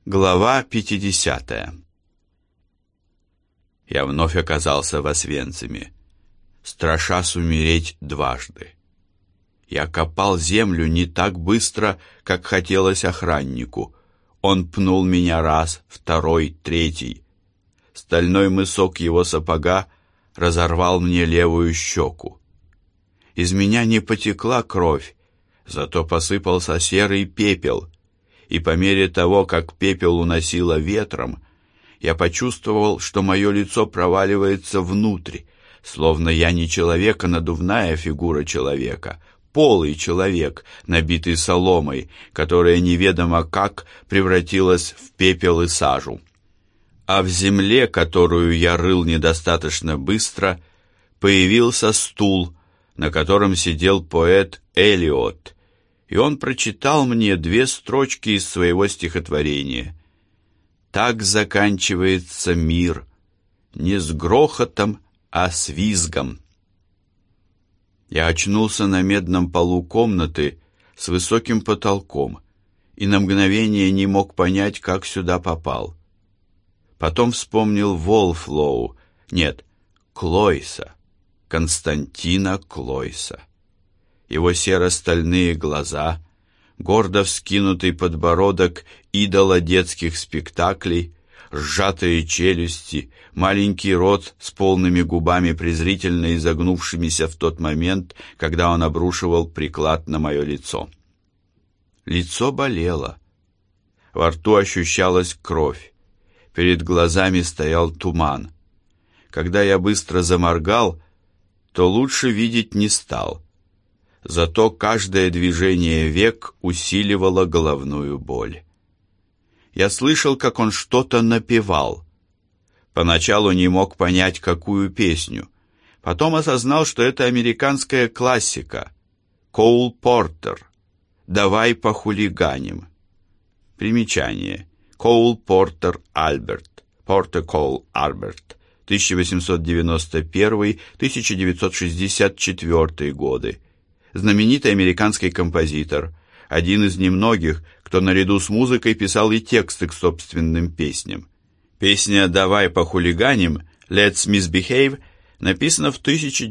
Глава 50. Я вновь оказался в Освенциме, страшась умереть дважды. Я копал землю не так быстро, как хотелось охраннику. Он пнул меня раз, второй, третий. Стальной мысок его сапога разорвал мне левую щеку. Из меня не потекла кровь, зато посыпался серый пепел, и по мере того, как пепел уносило ветром, я почувствовал, что мое лицо проваливается внутрь, словно я не человек, а надувная фигура человека, полый человек, набитый соломой, которая неведомо как превратилась в пепел и сажу. А в земле, которую я рыл недостаточно быстро, появился стул, на котором сидел поэт Элиот, и он прочитал мне 2 строчки из своего стихотворения. «Так заканчивается мир, не с грохотом, а с визгом». Я очнулся на медном полу комнаты с высоким потолком и на мгновение не мог понять, как сюда попал. Потом вспомнил Волфлоу, нет, Клойса, Константина Клойса. Его серо-стальные глаза, гордо вскинутый подбородок идола детских спектаклей, сжатые челюсти, маленький рот с полными губами, презрительно изогнувшимися в тот момент, когда он обрушивал приклад на мое лицо. Лицо болело. Во рту ощущалась кровь. Перед глазами стоял туман. Когда я быстро заморгал, то лучше видеть не стал. Зато каждое движение век усиливало головную боль. Я слышал, как он что-то напевал. Поначалу не мог понять, какую песню. Потом осознал, что это американская классика. Коул Портер. «Давай похулиганим». Примечание. Коул Портер Альберт. Портер Коул Альберт. 1891-1964 годы. Знаменитый американский композитор, один из немногих, кто наряду с музыкой писал и тексты к собственным песням. Песня «Давай похулиганим» «Let's Misbehave» написана в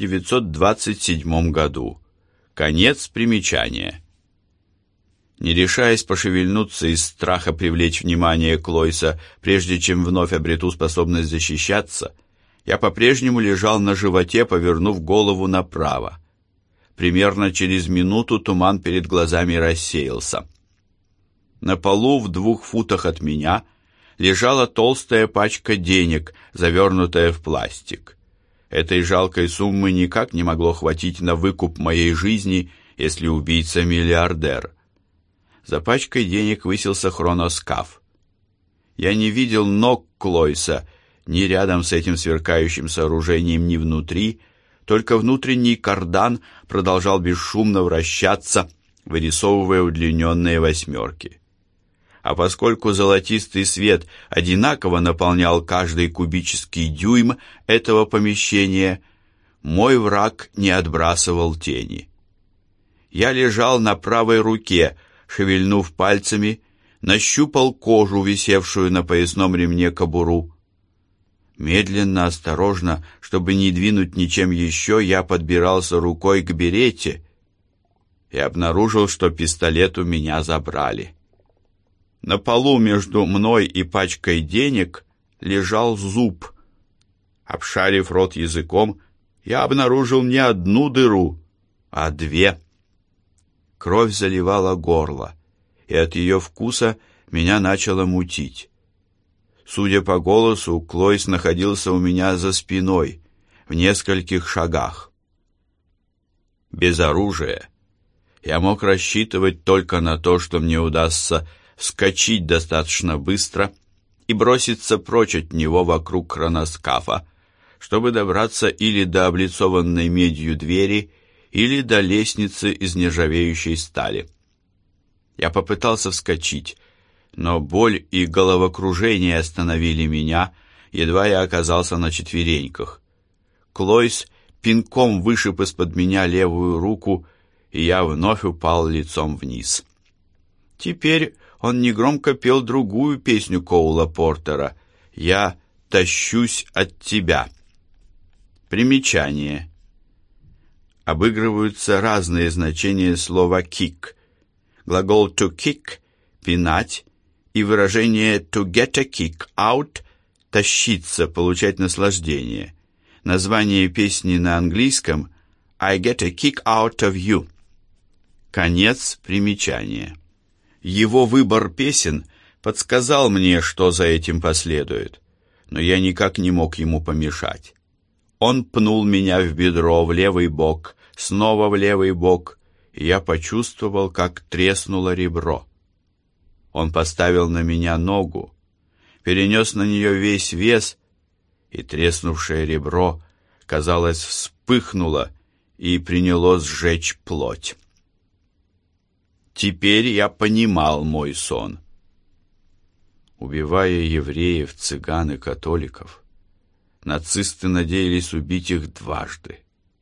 1927 году. Конец примечания. Не решаясь пошевельнуться из страха привлечь внимание Клойса, прежде чем вновь обрету способность защищаться, я по-прежнему лежал на животе, повернув голову направо. Примерно через минуту туман перед глазами рассеялся. На полу в 2 футах от меня лежала толстая пачка денег, завернутая в пластик. Этой жалкой суммы никак не могло хватить на выкуп моей жизни, если убийца миллиардер. За пачкой денег высился хроноскаф. Я не видел ног Клойса ни рядом с этим сверкающим сооружением, ни внутри. Только внутренний кардан продолжал бесшумно вращаться, вырисовывая удлиненные 8. А поскольку золотистый свет одинаково наполнял каждый кубический дюйм этого помещения, мой враг не отбрасывал тени. Я лежал на правой руке, шевельнув пальцами, нащупал кожу, висевшую на поясном ремне кобуру. Медленно, осторожно, чтобы не двинуть ничем еще, я подбирался рукой к берете и обнаружил, что пистолет у меня забрали. На полу между мной и пачкой денег лежал зуб. Обшарив рот языком, я обнаружил не 1 дыру, а 2. Кровь заливала горло, и от ее вкуса меня начало мутить. Судя по голосу, Клойс находился у меня за спиной, в нескольких шагах. Без оружия я мог рассчитывать только на то, что мне удастся вскочить достаточно быстро и броситься прочь от него вокруг хроноскафа, чтобы добраться или до облицованной медью двери, или до лестницы из нержавеющей стали. Я попытался вскочить, но боль и головокружение остановили меня, едва я оказался на четвереньках. Клойс пинком вышиб из-под меня левую руку, и я вновь упал лицом вниз. Теперь он негромко пел другую песню Коула Портера «Я тащусь от тебя». Примечание. Обыгрываются разные значения слова «kick». Глагол «to kick» – «пинать» и выражение «to get a kick out» – «тащиться», «получать наслаждение». Название песни на английском «I get a kick out of you». Конец примечания. Его выбор песен подсказал мне, что за этим последует, но я никак не мог ему помешать. Он пнул меня в бедро, в левый бок, снова в левый бок, и я почувствовал, как треснуло ребро. Он поставил на меня ногу, перенес на нее весь вес, и треснувшее ребро, казалось, вспыхнуло и принялось сжечь плоть. Теперь я понимал мой сон. Убивая евреев, цыган и католиков, нацисты надеялись убить их дважды.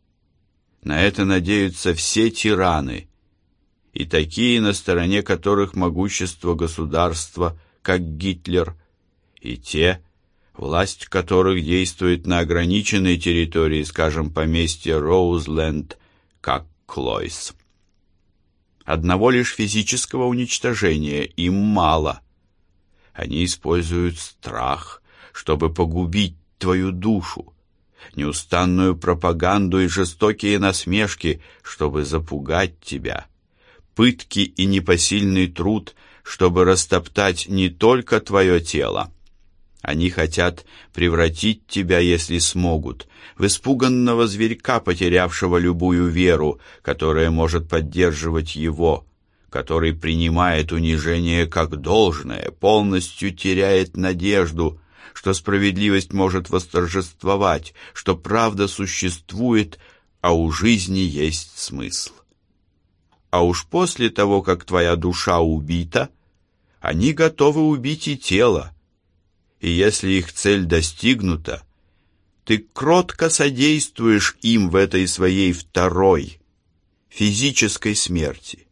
На это надеются все тираны, и такие, на стороне которых могущество государства, как Гитлер, и те, власть которых действует на ограниченной территории, скажем, поместье Роузленд, как Клойс. Одного лишь физического уничтожения им мало. Они используют страх, чтобы погубить твою душу, неустанную пропаганду и жестокие насмешки, чтобы запугать тебя, пытки и непосильный труд, чтобы растоптать не только твое тело. Они хотят превратить тебя, если смогут, в испуганного зверька, потерявшего любую веру, которая может поддерживать его, который принимает унижение как должное, полностью теряет надежду, что справедливость может восторжествовать, что правда существует, а у жизни есть смысл. А уж после того, как твоя душа убита, они готовы убить и тело, и если их цель достигнута, ты кротко содействуешь им в этой своей второй, физической смерти.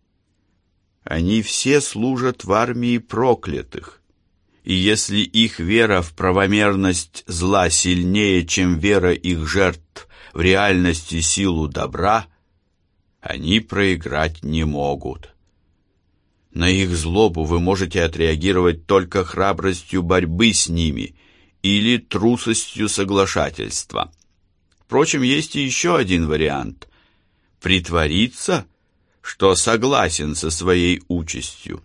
Они все служат в армии проклятых, и если их вера в правомерность зла сильнее, чем вера их жертв в реальность и силу добра, они проиграть не могут. На их злобу вы можете отреагировать только храбростью борьбы с ними или трусостью соглашательства. Впрочем, есть и еще один вариант – притвориться, что согласен со своей участью.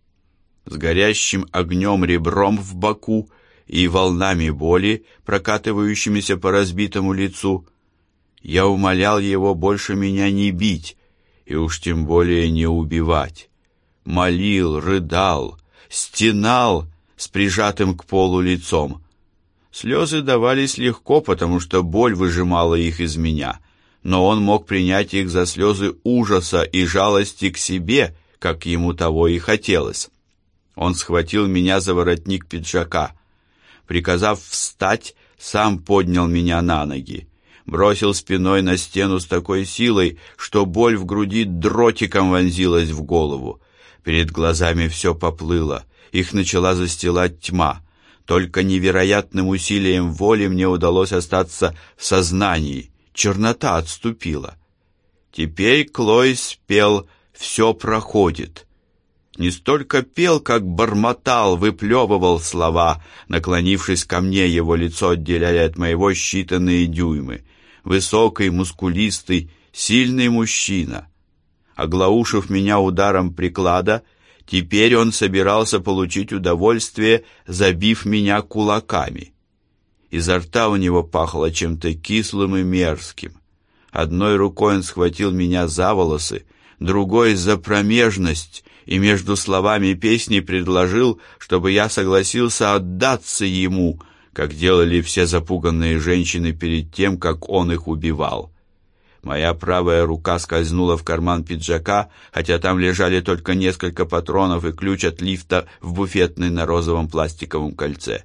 С горящим огнем ребром в боку и волнами боли, прокатывающимися по разбитому лицу, я умолял его больше меня не бить и уж тем более не убивать. Молил, рыдал, стенал с прижатым к полу лицом. Слезы давались легко, потому что боль выжимала их из меня, но он мог принять их за слезы ужаса и жалости к себе, как ему того и хотелось. Он схватил меня за воротник пиджака. Приказав встать, сам поднял меня на ноги. Бросил спиной на стену с такой силой, что боль в груди дротиком вонзилась в голову. Перед глазами все поплыло, их начала застилать тьма. Только невероятным усилием воли мне удалось остаться в сознании. Чернота отступила. Теперь Клойс пел «Все проходит». Не столько пел, как бормотал, выплевывал слова. Наклонившись ко мне, его лицо отделяли от моего считанные дюймы. Высокий, мускулистый, сильный мужчина. Оглаушив меня ударом приклада, теперь он собирался получить удовольствие, забив меня кулаками. Изо рта у него пахло чем-то кислым и мерзким. Одной рукой он схватил меня за волосы, другой за промежность, и между словами песни предложил, чтобы я согласился отдаться ему, как делали все запуганные женщины перед тем, как он их убивал. Моя правая рука скользнула в карман пиджака, хотя там лежали только несколько патронов и ключ от лифта в буфетной на розовом пластиковом кольце.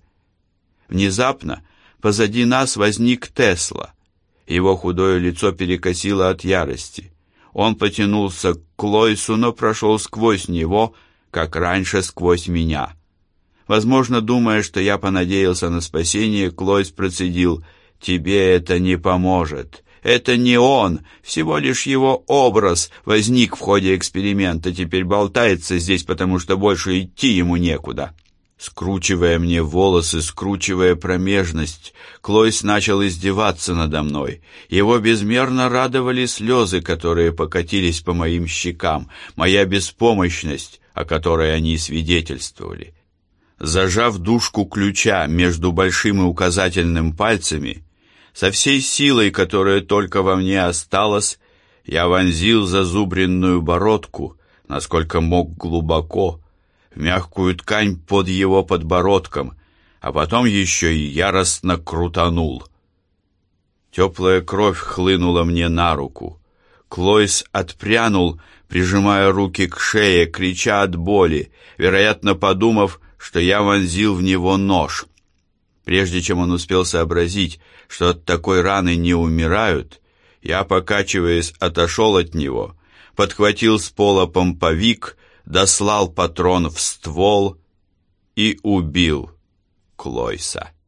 Внезапно позади нас возник Тесла. Его худое лицо перекосило от ярости. Он потянулся к Клойсу, но прошел сквозь него, как раньше, сквозь меня. Возможно, думая, что я понадеялся на спасение, Клойс процедил: «Тебе это не поможет. Это не он, всего лишь его образ возник в ходе эксперимента, теперь болтается здесь, потому что больше идти ему некуда». Скручивая мне волосы, скручивая промежность, Клойс начал издеваться надо мной. Его безмерно радовали слезы, которые покатились по моим щекам, моя беспомощность, о которой они свидетельствовали. Зажав дужку ключа между большим и указательным пальцами, со всей силой, которая только во мне осталась, я вонзил зазубренную бородку, насколько мог глубоко, в мягкую ткань под его подбородком, а потом еще и яростно крутанул. Теплая кровь хлынула мне на руку. Клойс отпрянул, прижимая руки к шее, крича от боли, вероятно, подумав, что я вонзил в него нож. Прежде чем он успел сообразить, что от такой раны не умирают, я, покачиваясь, отошел от него, подхватил с пола помповик, дослал патрон в ствол и убил Клойса.